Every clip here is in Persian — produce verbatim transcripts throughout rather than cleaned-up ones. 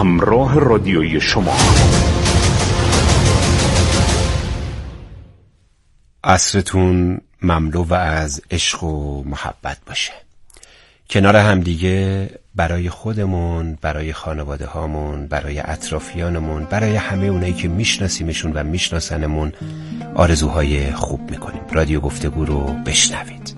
همراه رادیویی شما. عصرتون مملو و از عشق و محبت باشه. کنار همدیگه برای خودمون، برای خانواده هامون، برای اطرافیانمون، برای همه اونایی که میشناسیمشون و میشناسنمون آرزوهای خوب میکنیم. رادیو گفتگو رو بشنوید.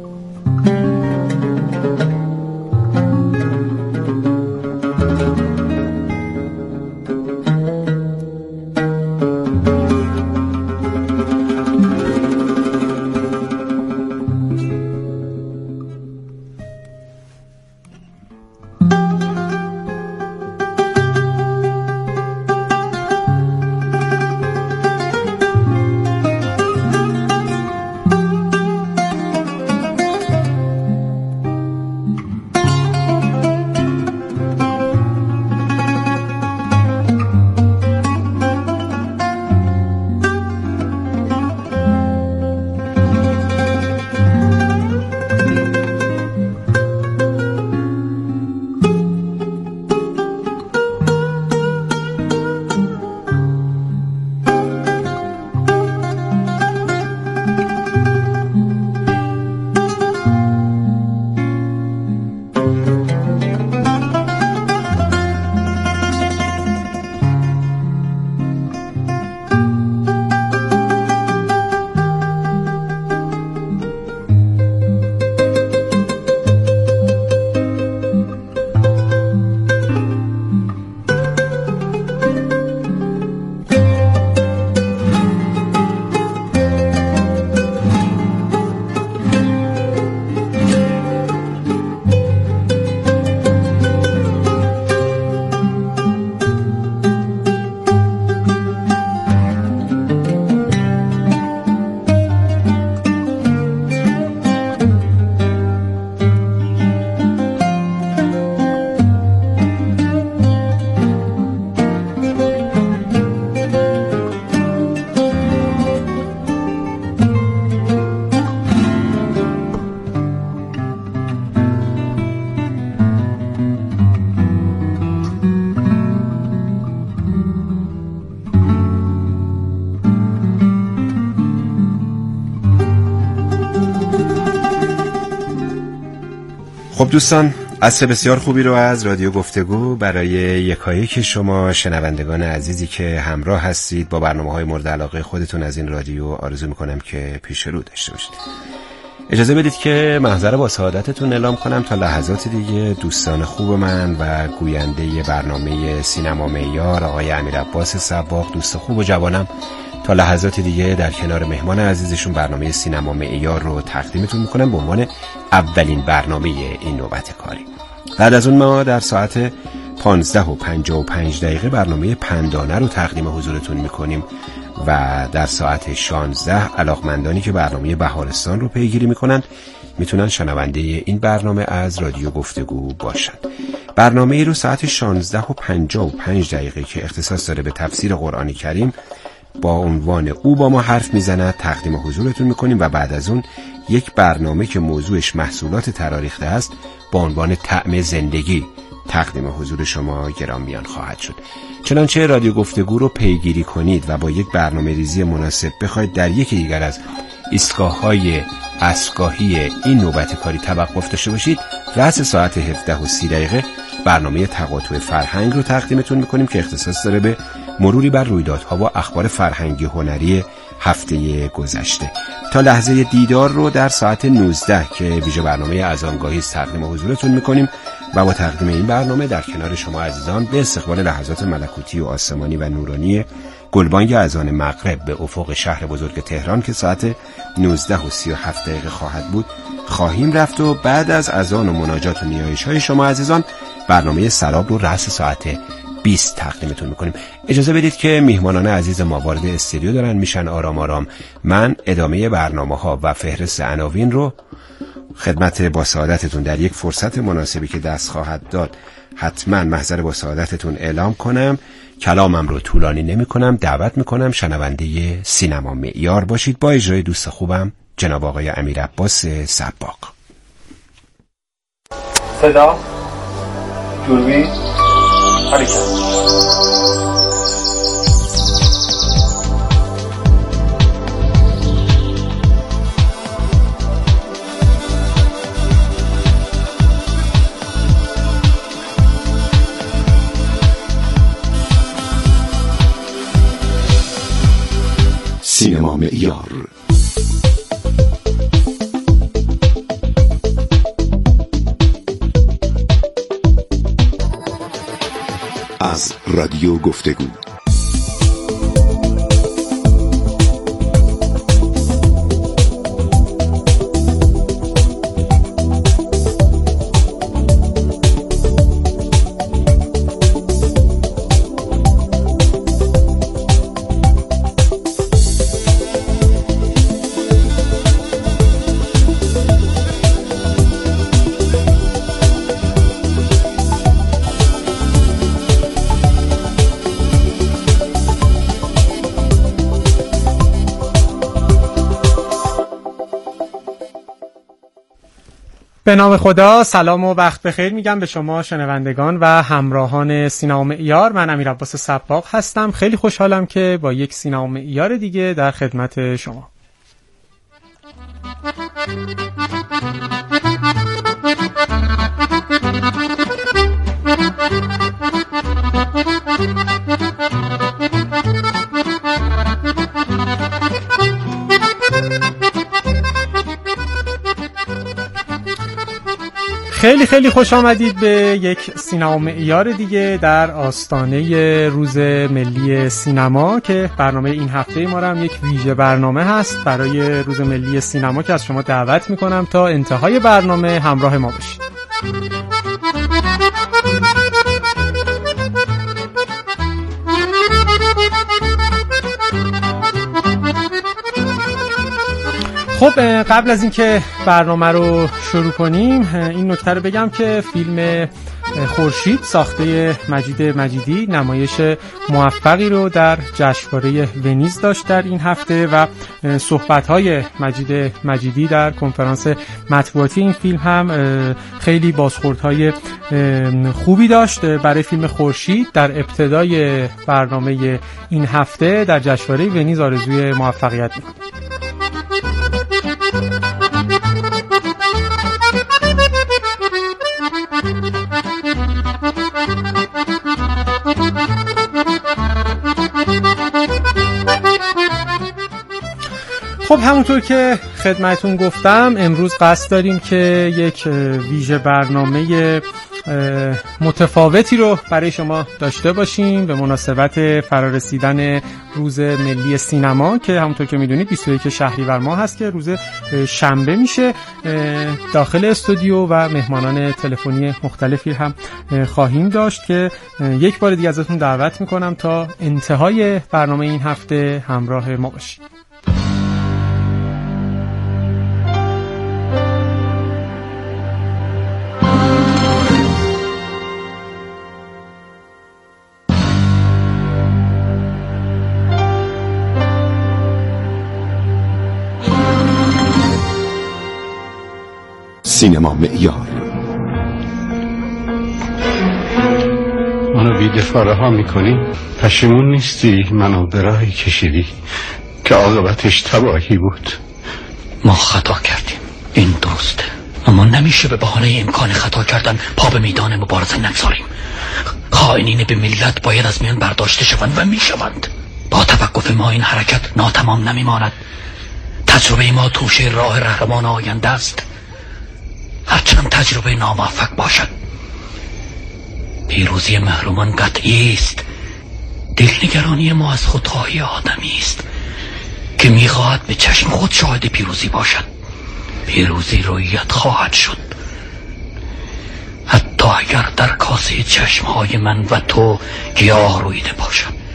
خب دوستان، عصر بسیار خوبی رو از رادیو گفتگو برای یکایک شما شنوندگان عزیزی که همراه هستید با برنامه‌های مورد علاقه خودتون از این رادیو آرزو میکنم که پیش رو داشته باشید. اجازه بدید که محضر با سعادتتون اعلام کنم تا لحظات دیگه دوستان خوب من و گوینده برنامه سینما معیار آقای امیرعباس صباغ، دوست خوب و جوانم، تا لحظات دیگه در کنار مهمان عزیزشون برنامه سینما معیار رو تقدیمتون میکنم به عنوان اولین برنامه این نوبت کاری. بعد از اون ما در ساعت پانزده و پنجاه و پنج دقیقه برنامه پندانه رو تقدیم حضورتون میکنیم و در ساعت شانزده علاقمندانی که برنامه بهارستان رو پیگیری میکنند میتونن شنونده این برنامه از رادیو گفتگو باشند. برنامه ای رو ساعت شانزده و پنجاه و پنج دقیقه که اختصاص داره به تفسیر قرآن کریم با عنوان او با ما حرف میزند تقدیم حضورتون میکنیم و بعد از اون یک برنامه که موضوعش محصولات تراریخته است با عنوان طعم زندگی تقدیم حضور شما گرامیان خواهد شد. چنانچه رادیو گفتگو رو پیگیری کنید و با یک برنامه ریزی مناسب بخواید در یکی دیگر از ایستگاه‌های عصرگاهی این نوبت کاری توقف داشته باشید، رأس ساعت هفده و سی دقیقه برنامه تقاطع فرهنگ رو تقدیمتون میکنیم که اختصاص داره به مروری بر رویدادها و اخبار فرهنگی هنری هفته گذشته. تا لحظه دیدار رو در ساعت نوزده که ویژه برنامه اذانگاهی است تقدیم حضورتون میکنیم و با تقدیم این برنامه در کنار شما عزیزان به استقبال لحظات ملکوتی و آسمانی و نورانی گلبانگ اذان مغرب به افق شهر بزرگ تهران که ساعت نوزده و سی و هفت دقیقه خواهد بود خواهیم رفت و بعد از اذان و مناجات و نیایش های شما عزیزان برنامه سراب رو رأس ساعت بیست تقدیمتون میکنیم. اجازه بدید که میهمانان عزیز ما وارد استودیو دارن میشن آرام آرام. من ادامه برنامه ها و فهرست عناوین رو خدمت با سعادتتون در یک فرصت مناسبی که دست خواهد داد حتما محضر با سعادتتون اعلام کنم. کلامم رو طولانی نمی کنم. دعوت میکنم شنونده سینما معیار باشید با اجرای دوست خوبم جناب آقای امیرعباس صباغ. صدا دوربین سینما معیار. از رادیو گفتگو. به نام خدا، سلام و وقت بخیر میگم به شما شنوندگان و همراهان سینما معیار. من امیر عباس سباق هستم. خیلی خوشحالم که با یک سینما معیار دیگه در خدمت شما. خیلی خیلی خوش آمدید به یک سینما معیار دیگه در آستانه روز ملی سینما که برنامه این هفته ما هم یک ویژه برنامه هست برای روز ملی سینما که از شما دعوت میکنم تا انتهای برنامه همراه ما باشید. خب قبل از اینکه برنامه رو شروع کنیم این نکته رو بگم که فیلم خورشید ساخته مجید مجیدی نمایش موفقی رو در جشنواره ونیز داشت در این هفته و صحبت‌های مجید مجیدی در کنفرانس مطبوعاتی این فیلم هم خیلی بازخوردهای خوبی داشت. برای فیلم خورشید در ابتدای برنامه این هفته در جشنواره ونیز آرزوی موفقیت می‌کنم. خب همونطور که خدمتون گفتم امروز قصد داریم که یک ویژه برنامه متفاوتی رو برای شما داشته باشیم به مناسبت فرارسیدن روز ملی سینما که همونطور که میدونید بیست و یک شهریور ماه هست که روز شنبه میشه. داخل استودیو و مهمانان تلفنی مختلفی هم خواهیم داشت که یک بار دیگه ازتون دعوت میکنم تا انتهای برنامه این هفته همراه ما باشید. سینما معیار. منو بی‌دفاع رها میکنی؟ پشیمون نیستی منو به راهی کشیدی که عاقبتش تباهی بود؟ ما خطا کردیم، این درسته، اما نمیشه به بهانه امکان خطا کردن پا به میدان مبارزه نگذاریم. خائنین به ملت باید از میان برداشته شوند و میشوند. با توقف ما این حرکت ناتمام نمیماند. تجربه ما توشه راه رهرمان آینده است، هرچند تجربه ناموفق باشد. پیروزی محرومان قطعی است. دلنگرانی ما از خودخواهی آدمی است که میخواهد به چشم خود شاهد پیروزی باشد. پیروزی رویت خواهد شد، حتی اگر در کاسه چشمهای من و تو گیاه رویده باشد.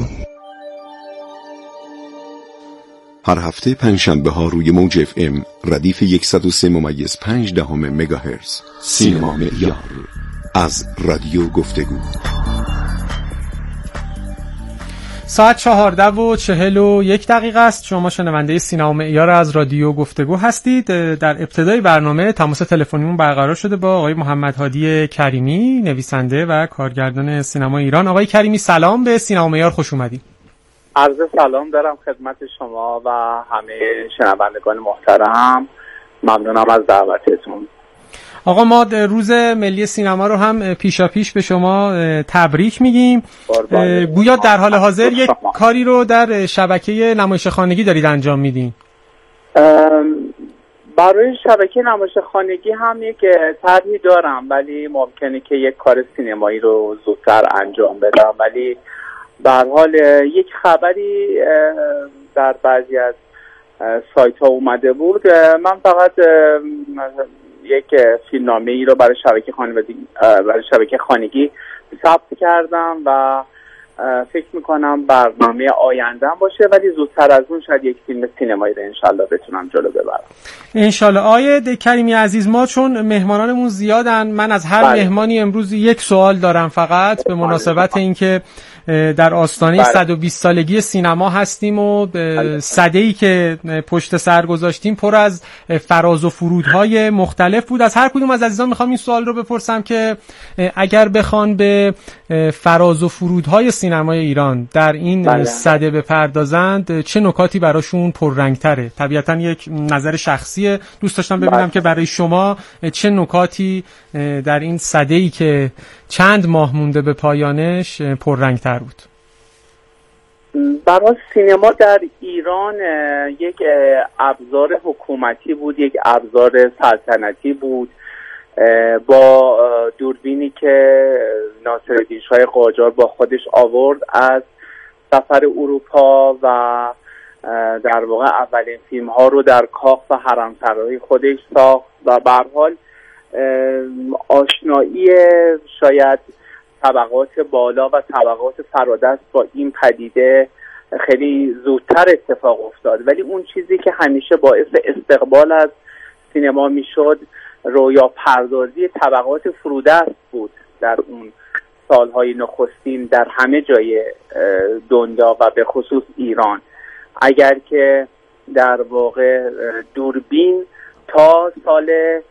هر هفته پنجشنبه ها روی موج اف ام ردیف صد و سه ممیز پنج دهم مگاهرتز. سینما معیار از رادیو گفتگو. ساعت چهارده و چهل و یک دقیقه است. شما شنونده سینما معیار از رادیو گفتگو هستید. در ابتدای برنامه تماس تلفنیمون برقرار شده با آقای محمد هادی کریمی، نویسنده و کارگردان سینما ایران. آقای کریمی سلام، به سینما معیار خوش اومدید. عرض سلام دارم خدمت شما و همه شنوندگان محترم. ممنونم از دعوتتون. آقا ما روز ملی سینما رو هم پیشا پیش به شما تبریک میگیم. گویا در حال حاضر یک کاری رو در شبکه نمایش خانگی دارید انجام میدین. برای شبکه نمایش خانگی هم یک طرحی دارم، ولی ممکنه که یک کار سینمایی رو زودتر انجام بدم. ولی به هر حال یک خبری در بعضی از سایت ها اومده بود. من فقط یک فیلمنامه ای رو برای شبکه خانگی برای شبکه خانگی ثبت کردم و فکر میکنم برنامه آیندهم باشه، ولی زودتر از اون شاید یک فیلم سینمایی رو انشالله بتونم جلو ببرم. انشالله. آقای کریمی عزیز، ما چون مهمانانمون زیادن، من از هر بله. مهمانی امروز یک سوال دارم فقط به مناسبت اینکه در آستانه بله. صد و بیست سالگی سینما هستیم و سده‌ای که پشت سر گذاشتیم پر از فراز و فرودهای مختلف بود. از هر کدوم از عزیزان میخوام این سوال رو بپرسم که اگر بخوان به فراز و فرودهای سینمای ایران در این بله. سده بپردازند، چه نکاتی براشون پررنگ‌تره؟ طبیعتاً یک نظر شخصیه، دوست داشتم ببینم بله. که برای شما چه نکاتی در این سده‌ای که چند ماه مونده به پایانش پررنگ‌تر بود؟ برای سینما در ایران یک ابزار حکومتی بود، یک ابزار سلطنتی بود. با دوربینی که ناصرالدین شاه قاجار با خودش آورد از سفر اروپا و در واقع اولین فیلم ها رو در کاخ و حرمسرای خودش ساخت و به هر حال آشنایی شاید طبقات بالا و طبقات فرادست با این پدیده خیلی زودتر اتفاق افتاد. ولی اون چیزی که همیشه باعث استقبال از سینما میشد رویا پردازی طبقات فرودست بود در اون سالهای نخستین در همه جای دنیا و به خصوص ایران. اگر که در واقع دوربین تا سال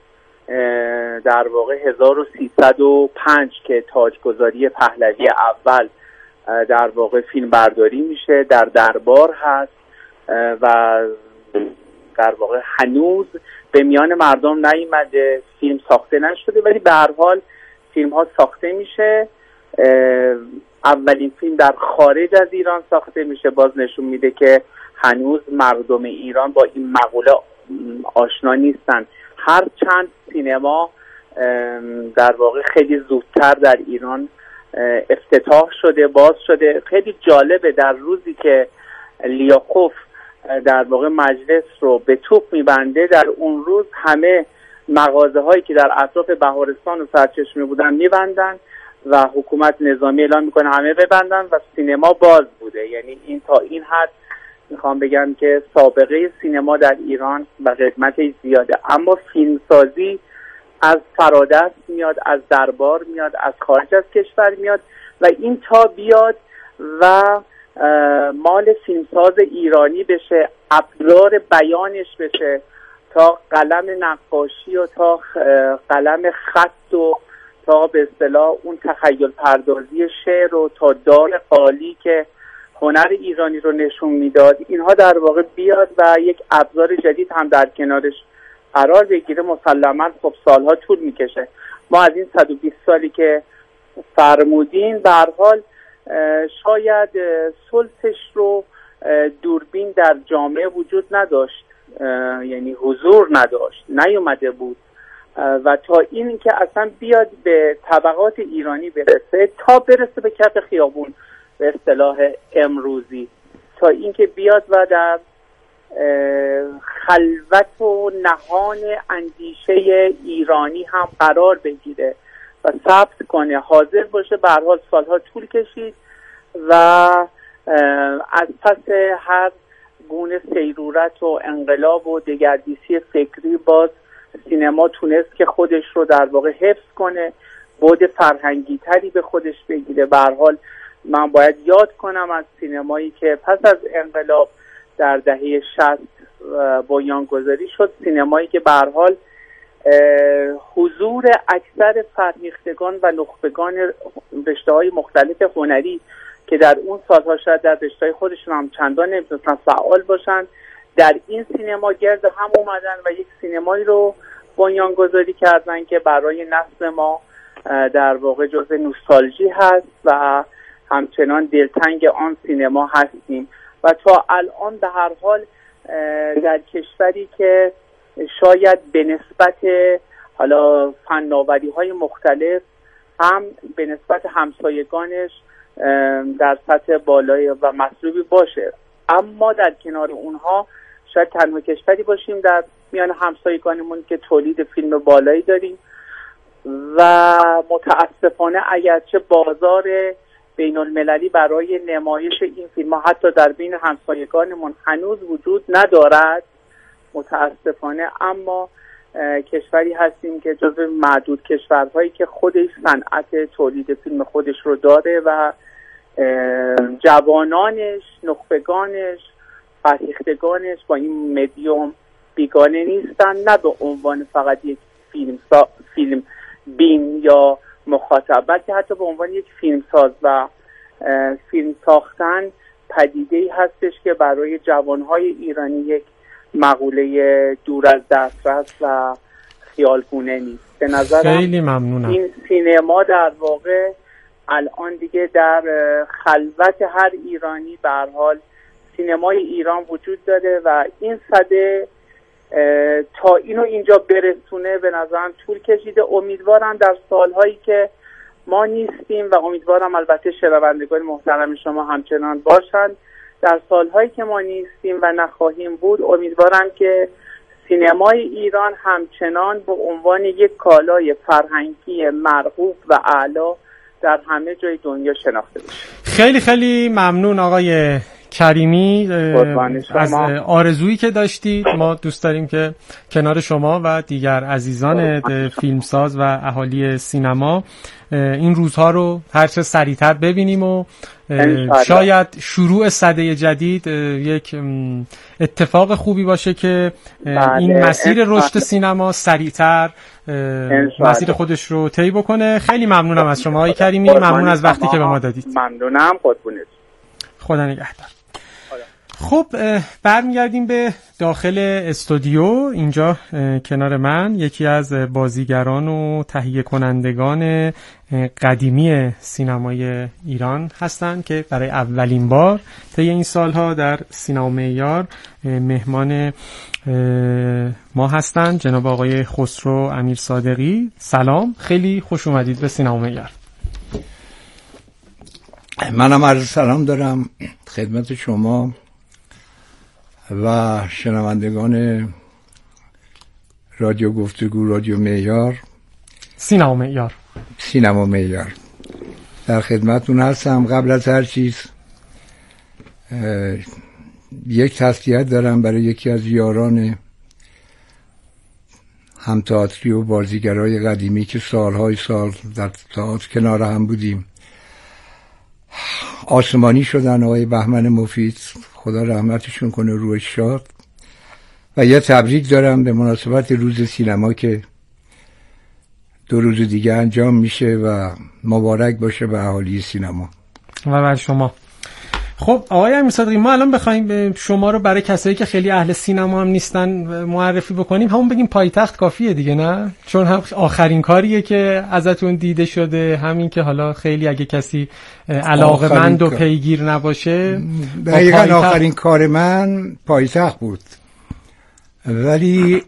در واقع هزار و سیصد و پنج که تاجگذاری پهلوی اول در واقع فیلم برداری میشه، در دربار هست و در واقع هنوز به میان مردم نیامده، فیلم ساخته نشده، ولی به هر حال فیلم ها ساخته میشه. اولین فیلم در خارج از ایران ساخته میشه، باز نشون میده که هنوز مردم ایران با این مقوله آشنا نیستن. هر چند سینما در واقع خیلی زودتر در ایران افتتاح شده، باز شده. خیلی جالبه در روزی که لیاخوف در واقع مجلس رو به توپ میبنده، در اون روز همه مغازه هایی که در اطراف بهارستان و سرچشمه بودن میبندن و حکومت نظامی اعلام میکنه همه ببندن و سینما باز بوده. یعنی این تا این حد میخوام بگم که سابقه سینما در ایران و قدمتش زیاده، اما فیلمسازی از فرادست میاد، از دربار میاد، از خارج از کشور میاد و این تا بیاد و مال فیلمساز ایرانی بشه، ابزار بیانش بشه، تا قلم نقاشی و تا قلم خط و تا به اصطلاح اون تخیل پردازی شعر و تا دار قالی که هنر ایرانی رو نشون میداد، اینها در واقع بیاد و یک ابزار جدید هم در کنارش قرار بگیره. مسلماً خب سالها طول میکشه. ما از این صد و بیست سالی که فرمودین به هر حال شاید سلطش رو دوربین در جامعه وجود نداشت، یعنی حضور نداشت، نیومده بود و تا این که اصلا بیاد به طبقات ایرانی برسه، تا برسه به کف خیابون به اصطلاح امروزی، تا این که بیاد و در خلوت و نهان اندیشه ایرانی هم قرار بگیره و ثبت کنه، حاضر باشه. به هر حال سالها طول کشید و از پس هر گونه سیرورت و انقلاب و دگردیسی فکری باز سینما تونست که خودش رو در واقع حفظ کنه، بعد فرهنگی تری به خودش بگیره. به هر حال من باید یاد کنم از سینمایی که پس از انقلاب در دهه شصت بنیانگذاری شد، سینمایی که به هر حال حضور اکثر فرهیختگان و نخبگان رشته‌های مختلف هنری که در اون سالها شاید در رشته‌های خودشون هم چندان نمی‌تونستن فعال باشن، در این سینما گرد هم اومدن و یک سینمایی رو بنیانگذاری کردن که برای نسل ما در واقع جزء نوستالژی هست و همچنان دلتنگ آن سینما هستیم و تا الان به هر حال در کشوری که شاید به نسبت حالا فناوری‌های مختلف هم به نسبت همسایگانش در سطح بالایی و مطلوبی باشه، اما در کنار اونها شاید تنها کشوری باشیم در میان همسایگانمون که تولید فیلم بالایی داریم و متاسفانه اگرچه بازار بین المللی برای نمایش این فیلم ها حتی در بین همسایگانمون هنوز وجود ندارد متاسفانه، اما کشوری هستیم که جزو معدود کشورهایی که خودش صنعت تولید فیلم خودش رو داره و جوانانش، نخبگانش، فرهیختگانش با این مدیوم بیگانه نیستن، نه به عنوان فقط یک فیلم سا... فیلم بین یا مخاطب، بلکه حتی به عنوان یک فیلمساز و فیلم ساختن پدیده‌ای هستش که برای جوانهای ایرانی یک مقوله دور از دسترس و خیالگونه نیست. به نظرم خیلی ممنونم. این سینما در واقع الان دیگه در خلوت هر ایرانی به هر حال سینمای ایران وجود داره و این سده تا اینو اینجا برسونه به نظرم طول کشیده. امیدوارم در سالهایی که ما نیستیم و امیدوارم البته شنوندگان محترم شما همچنان باشند، در سالهایی که ما نیستیم و نخواهیم بود، امیدوارم که سینمای ایران همچنان به عنوان یک کالای فرهنگی مرغوب و اعلا در همه جای دنیا شناخته بشه. خیلی خیلی ممنون آقای کریمی از آرزویی که داشتید. ما دوست داریم که کنار شما و دیگر عزیزان فیلمساز و اهالی سینما این روزها رو هرچه سریعتر ببینیم و شاید شروع سده جدید یک اتفاق خوبی باشه که این مسیر رشد سینما سریعتر مسیر خودش رو طی بکنه. خیلی ممنونم از شما آقای کریمی، ممنون از وقتی که به ما دادید. ممنونم، قربونت. خدا نگهدار. خب برمیگردیم به داخل استودیو. اینجا کنار من یکی از بازیگران و تهیه کنندگان قدیمی سینمای ایران هستند که برای اولین بار طی این سالها در سینما معیار مهمان ما هستند، جناب آقای خسرو امیرصادقی. سلام، خیلی خوش اومدید به سینما معیار. منم عرض سلام دارم خدمت شما و شنوندگان رادیو گفتگو، رادیو معیار، سینما معیار سینما معیار در خدمتتون هستم. قبل از هر چیز یک تسلیت دارم برای یکی از یاران هم‌تئاتری و بازیگرای قدیمی که سالهای سال در تئاتر کنار هم بودیم، آسمانی شدن، آقای بهمن مفید، خدا رحمتشون کنه، روح شاد. و یه تبریک دارم به مناسبت روز سینما که دو روز دیگه انجام میشه و مبارک باشه به اهالی سینما و برای شما. خب آقای امیرصادقی، ما الان بخوایم شما رو برای کسایی که خیلی اهل سینما هم نیستن معرفی بکنیم، همون بگیم پایتخت کافیه دیگه، نه؟ چون هم آخرین کاریه که ازتون دیده شده، همین که حالا خیلی اگه کسی علاقه‌مند و پیگیر نباشه، دقیقاً پایتخت... آخرین کار من پایتخت بود. ولی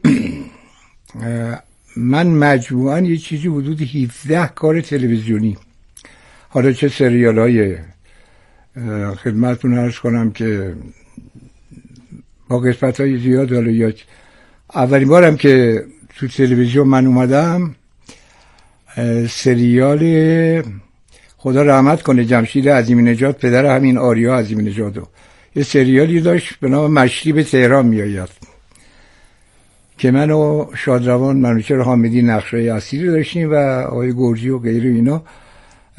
من مجموعاً یه چیزی حدود هفده کار تلویزیونی، حالا چه سریال‌های خدمتتون عرض کنم که با قسمت‌های زیاد، حالا یا اولین بارم که تو تلویزیون من اومدم سریال خدا رحمت کنه جمشید عظیمی نژاد، پدر همین آریا عظیمی نژاد، یه سریالی داشت به نام مشتی به تهران میآید که من و شادروان منوچهر حامدی نقشای اصلی داشتیم و آقای گرجی و غیره اینا.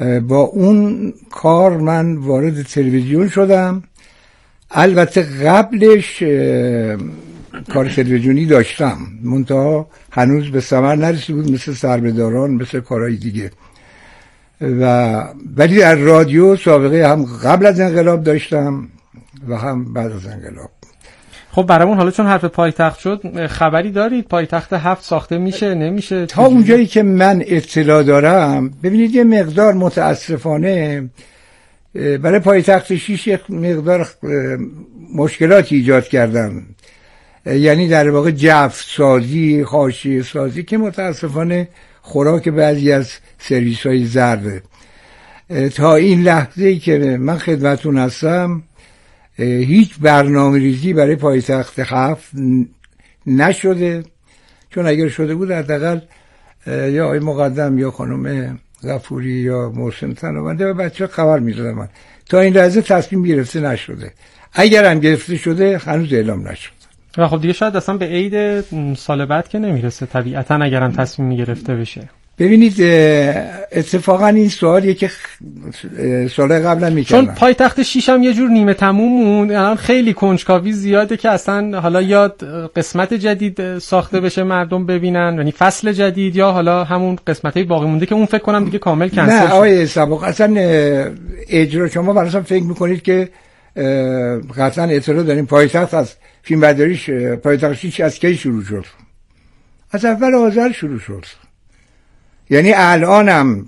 با اون کار من وارد تلویزیون شدم. البته قبلش کار تلویزیونی داشتم، منتها هنوز به ثمر نرسیده بود، مثل سربهداران، مثل کارهای دیگه. و ولی در رادیو سابقه هم قبل از انقلاب داشتم و هم بعد از انقلاب. خب برامون حالا چون حرف پایتخت شد، خبری دارید پایتخت هفت ساخته میشه نمیشه؟ تا اونجایی که من اطلاع دارم، ببینید یه مقدار متاسفانه برای پایتخت شیش یک مقدار مشکلاتی ایجاد کردن، یعنی در واقع جف سازی، حاشیه سازی که متاسفانه خوراک بعضی از سرویس های زرده. تا این لحظه‌ای که من خدمتون هستم هیچ برنامه ریزی برای پایتخت هفت نشده، چون اگر شده بود حداقل یا آقای مقدم یا خانم غفوری یا محسن تنابنده و بچه خبر می‌دادن. من تا این لحظه تصمیم گرفته نشده، اگر هم گرفته شده هنوز اعلام نشده. و خب دیگه شاید اصلا به عید سال بعد که نمیرسه طبیعتا اگر هم تصمیم گرفته بشه. ببینید اتفاقا این سوالیه که سال قبلا میکردن، چون پایتخت شیش هم یه جور نیمه تموم موند، الان خیلی کنجکاوی زیاده که اصلا حالا یا قسمت جدید ساخته بشه مردم ببینن، یعنی فصل جدید، یا حالا همون قسمتای باقی مونده که اون فکر کنم دیگه کامل کنسل شد. نه آقای سبق، اصلا اجرا شما برای فکر میکنید که قطعا اطلاع داریم پایتخت از فیلم برداریش پایتخت شیش از کی شروع شد؟ از اول آذر شروع شد. یعنی الانم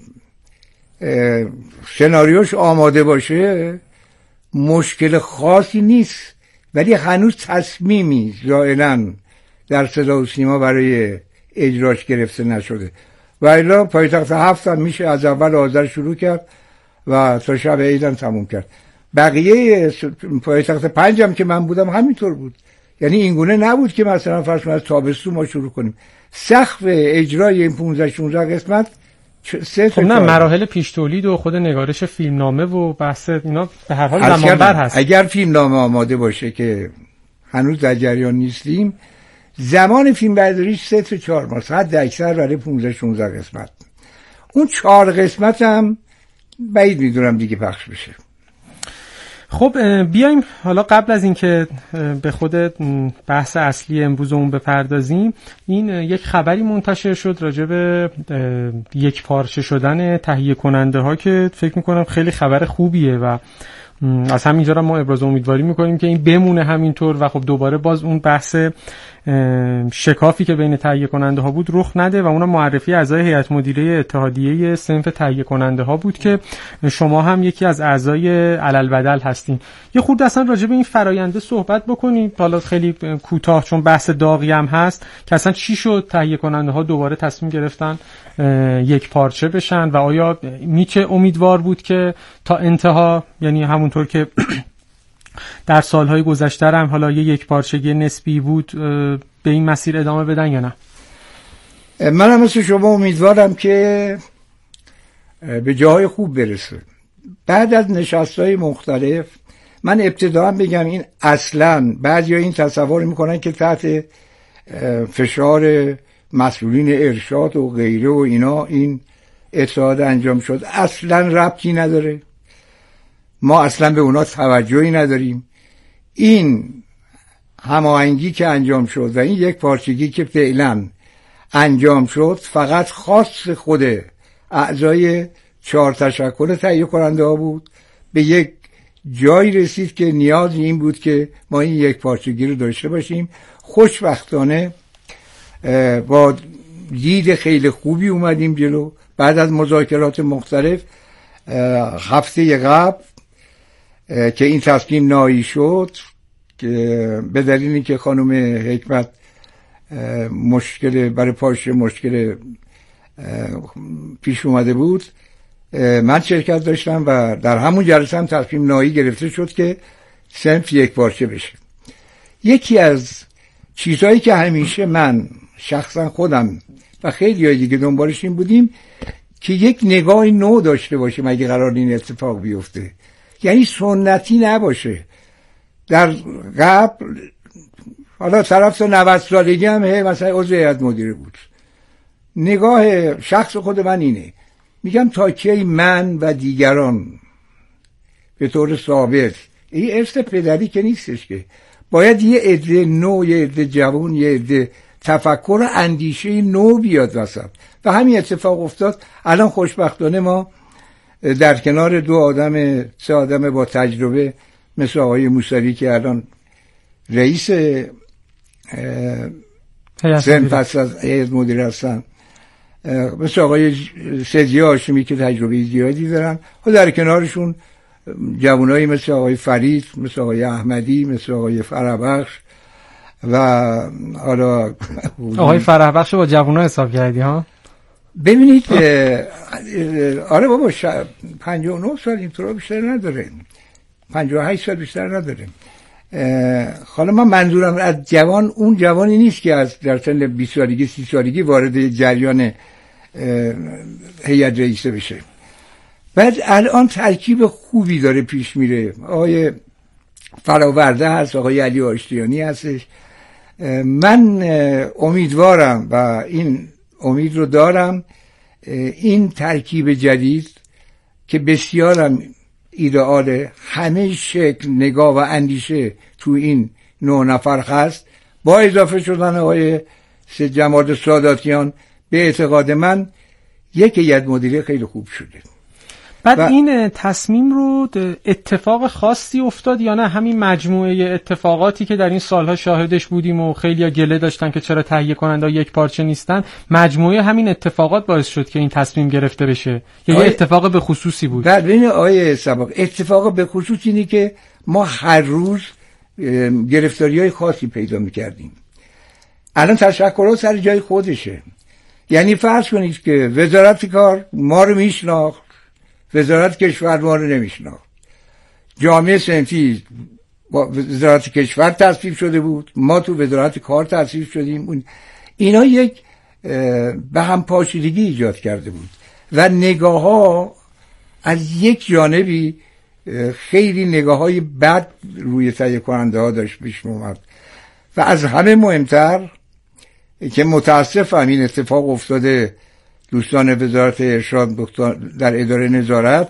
سناریوش آماده باشه مشکل خاصی نیست، ولی هنوز تصمیمی ظاهراً در صدا و سیما برای اجراش گرفته نشده. و الا پایتخت هفت هم میشه از اول آذر شروع کرد و تا شب عیدم تموم کرد. بقیه پایتخت پنج هم که من بودم همینطور بود، یعنی اینگونه نبود که مثلا فرض کنید از تابستون ما شروع کنیم. سقف اجرای این پانزده شانزده قسمت سه خب نه مراحل پیش تولید و خود نگارش فیلمنامه و بحث اینا به هر حال زمانبر هست. اگر فیلمنامه آماده باشه که هنوز در جریان نیستیم، زمان فیلم برداریش سه تا چهار ماه، حد اکثر برای پانزده شانزده قسمت. اون چهار قسمت هم بعید میدونم دیگه پخش بشه. خب بیایم حالا قبل از اینکه به خود بحث اصلی امروزمون بپردازیم، این یک خبری منتشر شد راجع به یک پارچه شدن تهیه کننده ها که فکر میکنم خیلی خبر خوبیه و از همینجا ما ابراز امیدواری میکنیم که این بمونه همینطور و خب دوباره باز اون بحث شکافی که بین تهیه کننده ها بود رخ نده و اون معرفی اعضای هیئت مدیره اتحادیه صنف تهیه کننده ها بود که شما هم یکی از اعضای علالبدل هستین. یه خورده اصلا راجع به این فراینده صحبت بکنید، حالا خیلی کوتاه چون بحث داغی هم هست که اصلا چی شد تهیه کننده ها دوباره تصمیم گرفتن یک پارچه بشن و آیا میشه امیدوار بود که تا انتها، یعنی همونطور که در سالهای گذشته هم حالا یه یک پارچگی نسبی بود، به این مسیر ادامه بدن یا نه؟ من هم مثل شما امیدوارم که به جاهای خوب برسه. بعد از نشستهای مختلف من ابتداً بگم این اصلاً بعضی ها این تصور میکنن که تحت فشار مسئولین ارشاد و غیره و اینا این اتحاد انجام شد. اصلاً ربطی نداره، ما اصلا به اونا توجهی نداریم. این هماهنگی که انجام شد و این یک پارچگی که فعلا انجام شد فقط خاص خود اعضای چهار تشکل تهیه کننده ها بود. به یک جایی رسید که نیاز این بود که ما این یک پارچگی رو داشته باشیم. خوشبختانه با دید خیلی خوبی اومدیم جلو. بعد از مذاکرات مختلف هفته قبل که این تصمیم نهایی شد که به دلیل اینکه خانم حکمت مشکل برای پاش مشکل پیش اومده بود، من شرکت داشتم و در همون جلسه هم تصمیم نهایی گرفته شد که صنف یک پارچه بشه. یکی از چیزهایی که همیشه من شخصا خودم و خیلی های دیگه دنبالش این بودیم که یک نگاه نو داشته باشیم اگه قرار این اتفاق بیفته، یعنی سنتی نباشه. در قبل حالا طرف تا نود سالگی هم مثلا عضو هیئت مدیره بود. نگاه شخص خود من اینه میگم تا کی من و دیگران به طور ثابت، این ارث پدری که نیستش که، باید یه عده نو، یه عده جوان، یه عده تفکر و اندیشه نو بیاد وسط و همین اتفاق افتاد. الان خوشبختانه ما در کنار دو آدم، سه آدم با تجربه مثل آقای موسوی که الان رئیس سن فصل از هیئت مدیره هستن، مثل آقای سیدی هاشمی که تجربه زیادی دارن، و در کنارشون جوانایی مثل آقای فرید، مثل آقای احمدی، مثل آقای فرهبخش و حالا آقای فرهبخش با جوونا حساب کردی ها؟ ببینید آره بابا پنجاه و نه سال اینطور بیشتر نداره، پنجاه و هشت سال بیشتر نداره. حالا من منظورم از جوان اون جوانی نیست که از در سن بیست سالگی سی سالگی وارد جریان هیئت رئیسه بشه. بعد الان ترکیب خوبی داره پیش میره، آقای فراورده هست، آقای علی آشتیانی هستش. من امیدوارم و این امید رو دارم این ترکیب جدید که بسیارم ایدئال، همه شکل نگاه و اندیشه تو این نه نفر هست، با اضافه شدن آقای سید جمال ساداتیان، به اعتقاد من یک هیئت مدیره خیلی خوب شده. بعد این تصمیم رو اتفاق خاصی افتاد یا نه همین مجموعه اتفاقاتی که در این سالها شاهدش بودیم و خیلی‌ها گله داشتن که چرا تهیه کننده یک پارچه نیستن، مجموعه همین اتفاقات باعث شد که این تصمیم گرفته بشه یا یه اتفاق به خصوصی بود؟ در بین آیه سبق اتفاق به خصوص اینه که ما هر روز گرفتاری‌های خاصی پیدا می‌کردیم. الان تشکرات سر جای خودشه. یعنی فرض کنید که وزارت کار ما رو میشناخت، وزارت کشور ما رو نمیشناخت. جامعه صنفی با وزارت کشور تصویب شده بود، ما تو وزارت کار تصویب شدیم. اینا یک به هم پاشیدگی ایجاد کرده بود و نگاه ها از یک جانبی خیلی نگاه های بد روی تهیه کننده ها داشت پیش اومد و از همه مهمتر که متاسفم این اتفاق افتاده، دوستان وزارت ارشاد در اداره نظارت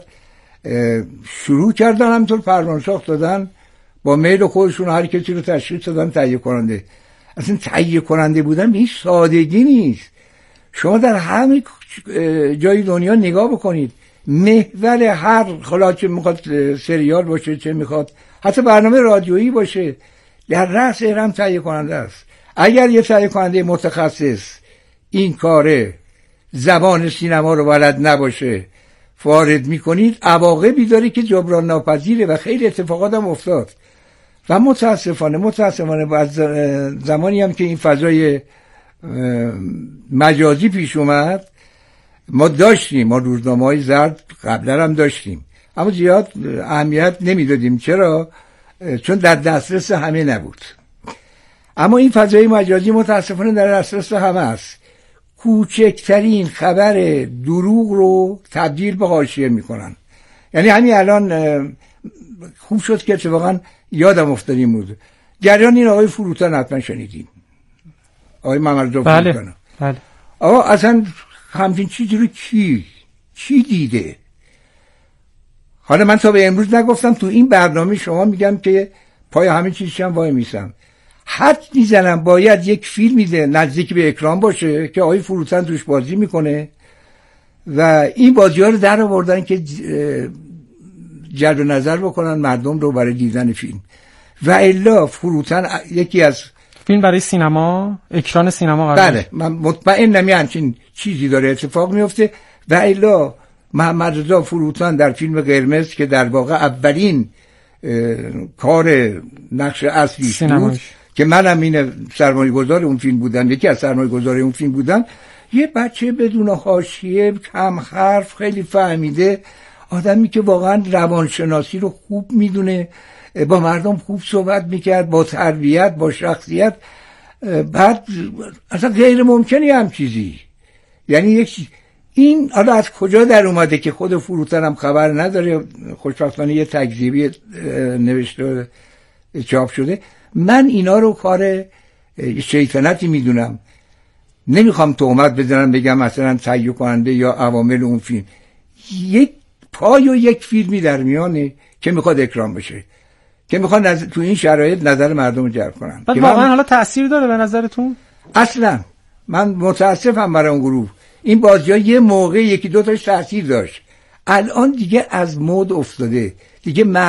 شروع کردن همینطور فرمانساخت دادن، با میل خودشون هر کسی رو تشخیص دادن تهیه کننده. اصلا تهیه کننده بودن به هیچ سادگی نیست. شما در همه جای دنیا نگاه بکنید، محور هر حالا چه میخواد سریال باشه، چه میخواد حتی برنامه رادیویی باشه، در رأس هرم تهیه کننده است. اگر یه تهیه کننده متخصص این کاره زبان سینما رو بلد نباشه وارد میکنید، عواقبی داره که جبران ناپذیره و خیلی اتفاقات هم افتاد. و متاسفانه متاسفانه بعد زمانی هم که این فضای مجازی پیش اومد، ما داشتیم، ما روزنامه‌های زرد قبلا هم داشتیم، اما زیاد اهمیت نمیدادیم. چرا؟ چون در دسترس همه نبود. اما این فضای مجازی متاسفانه در دسترس همه است. کوچکترین خبر دروغ رو تبدیل به حاشیه میکنن. یعنی همین الان خوب شد که اتفاقا یادم افتادیم بود جریان این آقای فروتن، حتما شنیدیم، آقای محمدرضا بله. فروتن. بله. آقا اصلا همچین چیزی رو کی کی دیده؟ حالا من تا به امروز نگفتم، تو این برنامه شما میگم که پای همه چیزشم وای میسم، حد میزنم باید یک فیلمی ده نزدیک به اکران باشه که آقای فروتن توش بازی میکنه و این بازی ها رو در آوردن که جلب نظر بکنن مردم رو برای دیدن فیلم. و الا فروتن یکی از فیلم برای سینما، اکران سینما قرار. بله، من مطمئنم یه همچین چیزی داره اتفاق میفته. و الا محمدرضا فروتن در فیلم قرمز که در واقع اولین کار نقش اصلیش بود که منم این سرمایه گذار اون فیلم بودم، یکی از سرمایه گذار اون فیلم بودم، یه بچه بدون حاشیه، کم حرف، خیلی فهمیده، آدمی که واقعا روانشناسی رو خوب میدونه، با مردم خوب صحبت میکرد، با تربیت، با شخصیت. بعد اصلا غیر ممکنی هم چیزی، یعنی یک این حالا از کجا در اومده که خود فروتن هم خبر نداره، خوشبختانه یه تکذیبی نوشته چاپ شده. من اینا رو کار شیطنتی میدونم، نمیخوام تهمت بزنم بگم مثلا تهیه کننده یا عوامل اون فیلم. یک پای و یک فیلمی در میانه که میخواد اکرام بشه، که میخواد نظر... تو این شرایط نظر مردم رو جلب کنن. بعد واقعا من... حالا تأثیر داره به نظرتون؟ اصلا من متاسفم برای اون گروه. این بازی‌ها یه موقع یکی دو تاش تأثیر داشت، الان دیگه از مد افتاده دیگه.